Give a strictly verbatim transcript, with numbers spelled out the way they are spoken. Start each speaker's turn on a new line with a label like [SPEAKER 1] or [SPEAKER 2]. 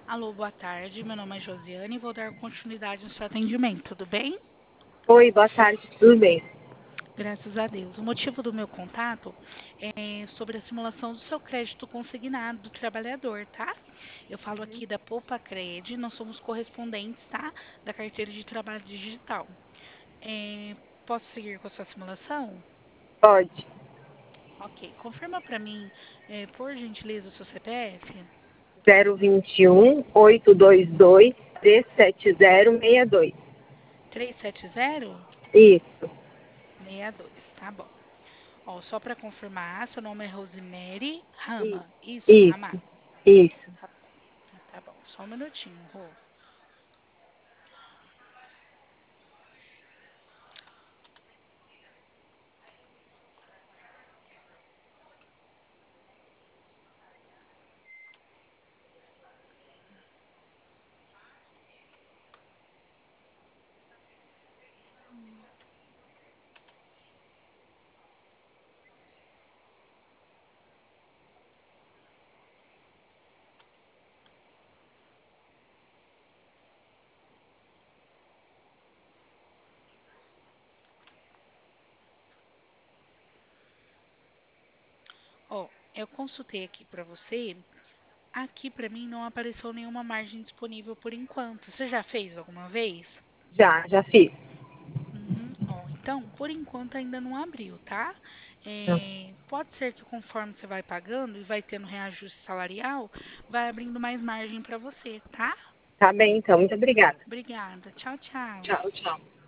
[SPEAKER 1] Alô, boa tarde. Meu nome é Josiane e vou dar continuidade no seu atendimento, tudo bem?
[SPEAKER 2] Oi, boa tarde, tudo bem?
[SPEAKER 1] Graças a Deus. O motivo do meu contato é sobre a simulação do seu crédito consignado do trabalhador, tá? Eu falo aqui da Poupa Cred, nós somos correspondentes, tá? Da carteira de trabalho digital. É, posso seguir com a sua simulação?
[SPEAKER 2] Pode.
[SPEAKER 1] Ok. Confirma para mim, é, por gentileza, o seu C P F?
[SPEAKER 2] zero vinte e um, oito dois dois, três sete zero seis dois.
[SPEAKER 1] trezentos e setenta?
[SPEAKER 2] Isso,
[SPEAKER 1] sessenta e dois, tá bom. Ó, só para confirmar, seu nome é Rosemary
[SPEAKER 2] i-
[SPEAKER 1] Rama. Isso, Rama.
[SPEAKER 2] isso, isso.
[SPEAKER 1] Tá bom, tá bom. Só um minutinho, Rô. Ó, eu consultei aqui para você. Aqui para mim não apareceu nenhuma margem disponível por enquanto. Você já fez alguma vez?
[SPEAKER 2] Já, já fiz.
[SPEAKER 1] Uhum. Ó, então, por enquanto ainda não abriu, tá?
[SPEAKER 2] Tá
[SPEAKER 1] É, pode ser que conforme você vai pagando e vai tendo reajuste salarial, vai abrindo mais margem para você, tá?
[SPEAKER 2] tá bem, então, muito obrigada.
[SPEAKER 1] Obrigada. Tchau, tchau.
[SPEAKER 2] Tchau, tchau.